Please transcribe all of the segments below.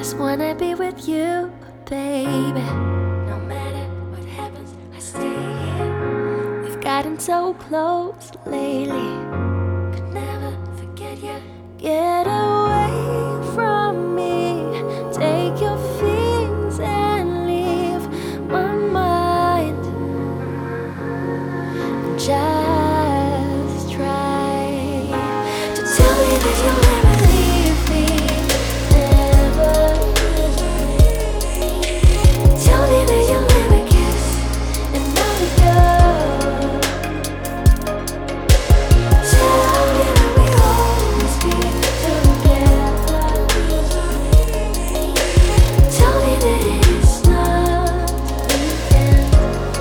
just wanna be with you, baby. No matter what happens, I stay here. We've gotten so close lately. Could never forget you. Get away from me. Take your things and leave my mind. Just try to tell me that you'll never leave me. Never. Tell me that you'll never kiss another girl. Tell me that we'll always be together. Tell me that it's not the end.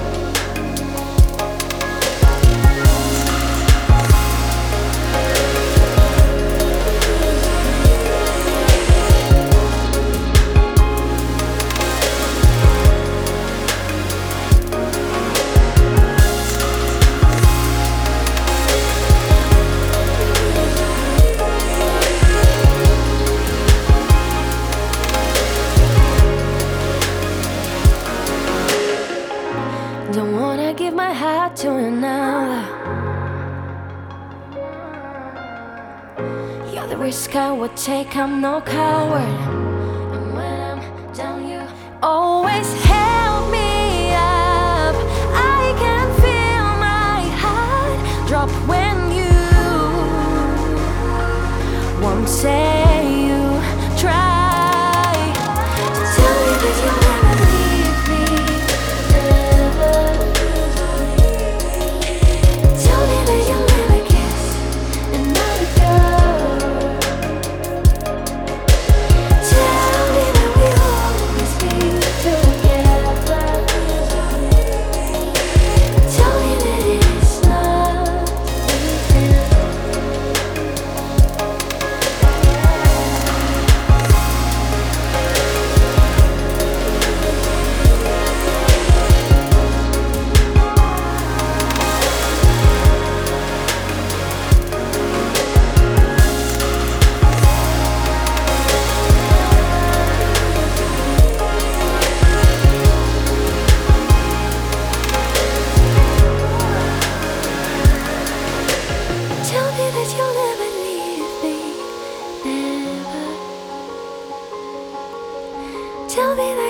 Don't wanna give my heart to another. You're the risk I would take, I'm no coward. And when I'm down, you always help me up. I can feel my heart drop when you won't say you try to tell me that you'll never leave me. Never. Tell me that you'll never kiss another girl. Tell me that we'll always be together. Tell me that it's not the end. Tell me that you'll never leave me. Never. Tell me that